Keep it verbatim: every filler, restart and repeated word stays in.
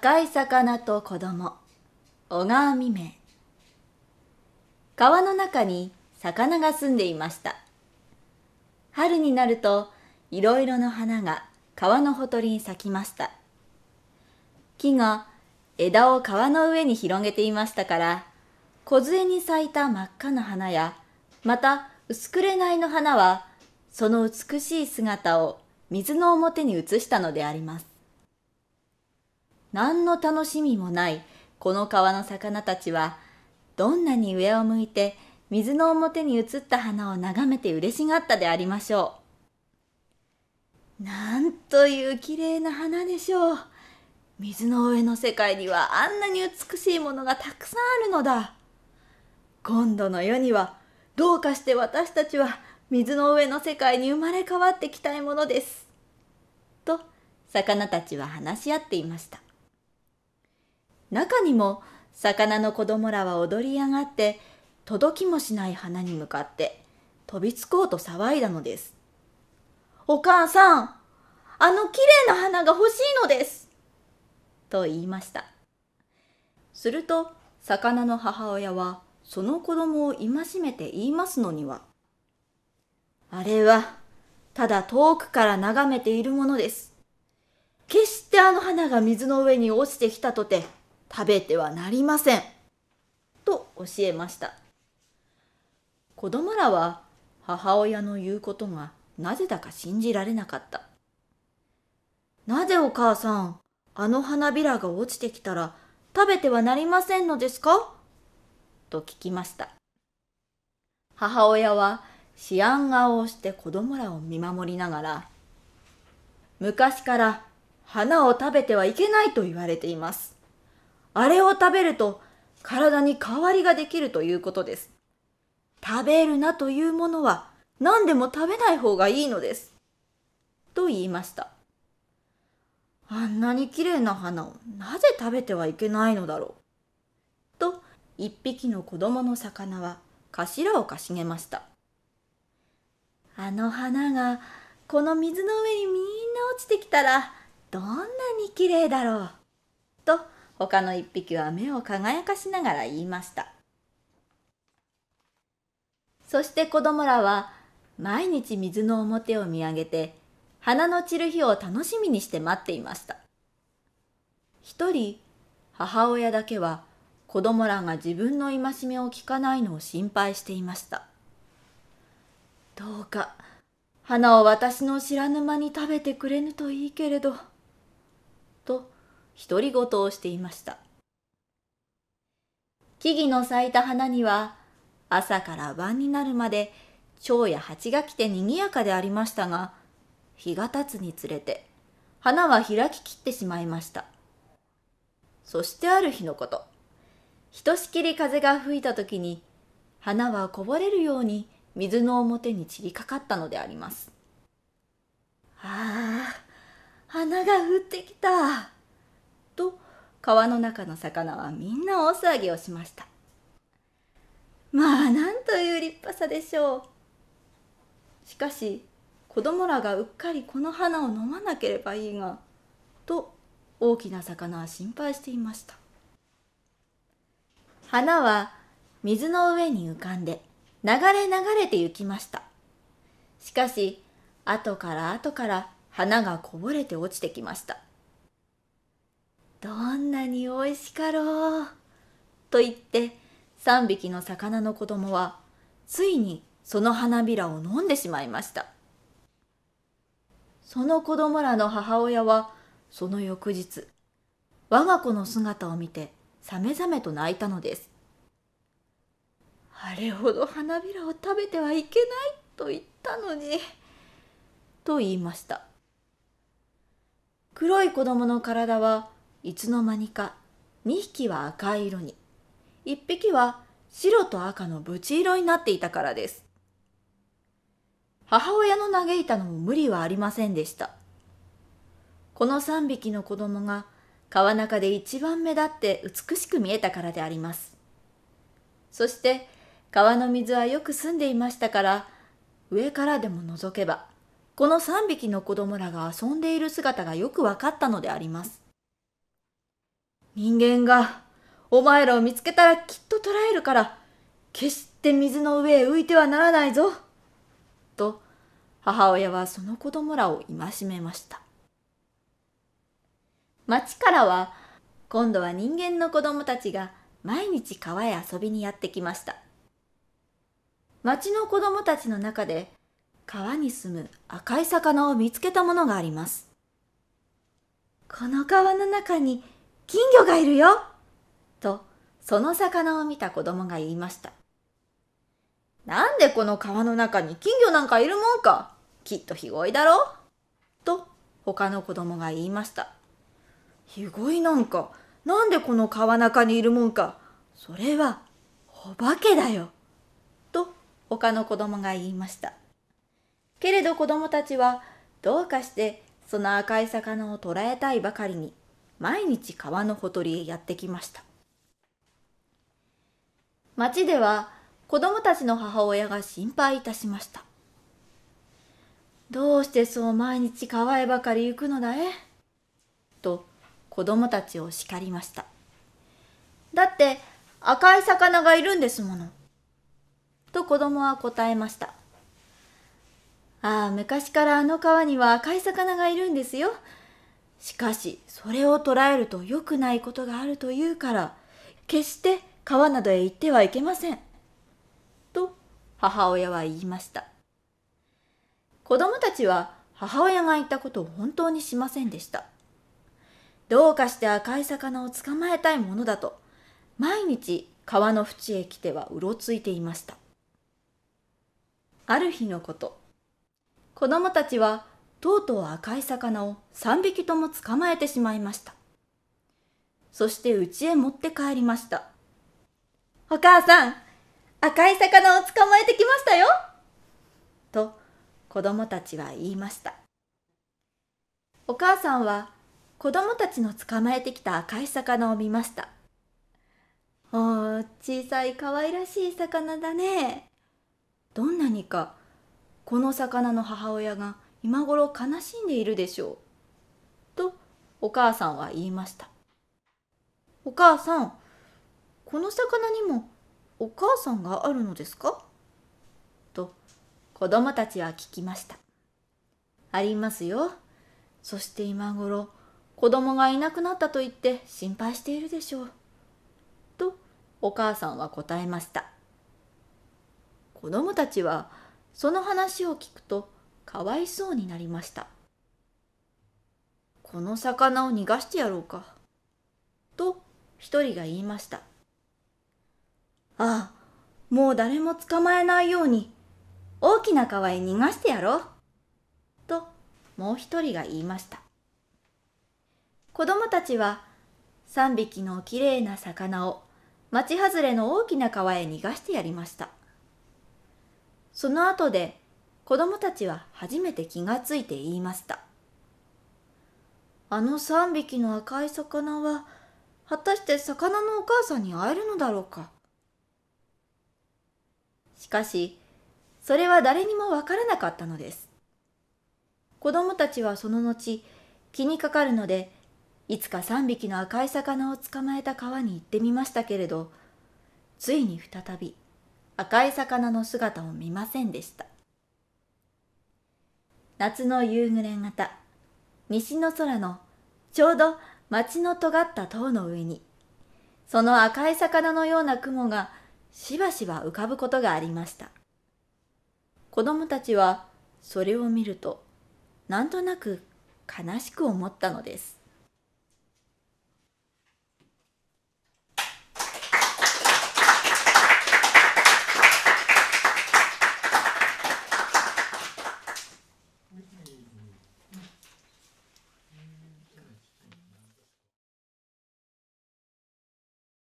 赤い魚と子供、小川未明。川の中に魚が住んでいました。春になるといろいろな花が川のほとりに咲きました。木が枝を川の上に広げていましたから、梢に咲いた真っ赤な花や、また薄紅の花はその美しい姿を水の表に映したのであります。何の楽しみもないこの川の魚たちは、どんなに上を向いて水の表に映った花を眺めて嬉しがったでありましょう。なんというきれいな花でしょう。水の上の世界にはあんなに美しいものがたくさんあるのだ。今度の世にはどうかして私たちは水の上の世界に生まれ変わってきたいものです。と魚たちは話し合っていました。中にも魚の子供らは踊り上がって届きもしない花に向かって飛びつこうと騒いだのです。お母さん、あのきれいな花が欲しいのです。と言いました。すると魚の母親はその子供を戒めて言いますのには、あれはただ遠くから眺めているものです。決してあの花が水の上に落ちてきたとて食べてはなりません。と教えました。子供らは母親の言うことがなぜだか信じられなかった。なぜお母さん、あの花びらが落ちてきたら食べてはなりませんのですかと聞きました。母親は思案顔をして子供らを見守りながら、昔から花を食べてはいけないと言われています。あれを食べると体に変わりができるということです。食べるなというものは何でも食べない方がいいのです。と言いました。あんなにきれいな花をなぜ食べてはいけないのだろう。と一匹の子供の魚は頭をかしげました。あの花がこの水の上にみんな落ちてきたらどんなにきれいだろう。と他の一匹は目を輝かしながら言いました。そして子供らは毎日水の表を見上げて花の散る日を楽しみにして待っていました。一人母親だけは子供らが自分の戒めを聞かないのを心配していました。どうか花を私の知らぬ間に食べてくれぬといいけれど、と独り言をしていました。木々の咲いた花には朝から晩になるまで蝶や蜂が来てにぎやかでありましたが、日が経つにつれて花は開ききってしまいました。そしてある日のこと、ひとしきり風が吹いたときに花はこぼれるように水の表に散りかかったのであります。ああ、花が降ってきた。と川の中の魚はみんな大騒ぎをしました。まあなんという立派さでしょう。しかし子供らがうっかりこの花を飲まなければいいが、と大きな魚は心配していました。花は水の上に浮かんで流れ流れて行きました。しかし後から後から花がこぼれて落ちてきました。どんなにおいしかろうと言って三匹の魚の子供はついにその花びらを飲んでしまいました。その子供らの母親はその翌日、我が子の姿を見てさめざめと泣いたのです。あれほど花びらを食べてはいけないと言ったのに、と言いました。黒い子供の体はいつの間にかにひきは赤い色に、いっぴきは白と赤のブチ色になっていたからです。母親の嘆いたのも無理はありませんでした。このさんびきの子供が川中で一番目立って美しく見えたからであります。そして川の水はよく澄んでいましたから、上からでも覗けばこのさんびきの子供らが遊んでいる姿がよくわかったのであります。 人間がお前らを見つけたらきっと捕らえるから、決して水の上へ浮いてはならないぞ。と母親はその子供らを戒めました。町からは今度は人間の子供たちが毎日川へ遊びにやってきました。町の子供たちの中で川に住む赤い魚を見つけたものがあります。この川の中に金魚がいるよとその魚を見た子供が言いました。なんでこの川の中に金魚なんかいるもんか、きっとひごいだろうと他の子供が言いました。ひごいなんか、なんでこの川中にいるもんか、それはお化けだよと他の子供が言いました。けれど子供たちはどうかしてその赤い魚を捕らえたいばかりに毎日川のほとりへやってきました。町では子供たちの母親が心配いたしました。どうしてそう毎日川へばかり行くのだえと子供たちを叱りました。だって赤い魚がいるんですもの。と子供は答えました。ああ、昔からあの川には赤い魚がいるんですよ。しかしそれを捕らえると良くないことがあるというから、決して川などへ行ってはいけません。と母親は言いました。子供たちは母親が言ったことを本当にしませんでした。どうかして赤い魚を捕まえたいものだと、毎日川の縁へ来てはうろついていました。ある日のこと、子供たちはとうとう赤い魚を三匹とも捕まえてしまいました。そして家へ持って帰りました。お母さん、赤い魚を捕まえてきましたよと子供たちは言いました。お母さんは子供たちの捕まえてきた赤い魚を見ました。おー、小さい可愛らしい魚だね。どんなにかこの魚の母親が今頃悲しんでいるでしょう。とお母さんは言いました。お母さん、この魚にもお母さんがあるのですかと子供たちは聞きました。ありますよ。そして今頃子供がいなくなったと言って心配しているでしょう。とお母さんは答えました。子供たちはその話を聞くとかわいそうになりました。この魚を逃がしてやろうか。と一人が言いました。ああ、もう誰も捕まえないように大きな川へ逃がしてやろう。ともう一人が言いました。子供たちは三匹のきれいな魚を町外れの大きな川へ逃がしてやりました。その後で子供たちは初めて気がついて言いました。あの三匹の赤い魚は果たして魚のお母さんに会えるのだろうか。しかしそれは誰にもわからなかったのです。子供たちはその後気にかかるので、いつか三匹の赤い魚を捕まえた川に行ってみましたけれど、ついに再び赤い魚の姿を見ませんでした。夏の夕暮れ方、西の空のちょうど町の尖った塔の上に、その赤い魚のような雲がしばしば浮かぶことがありました。子供たちはそれを見ると、なんとなく悲しく思ったのです。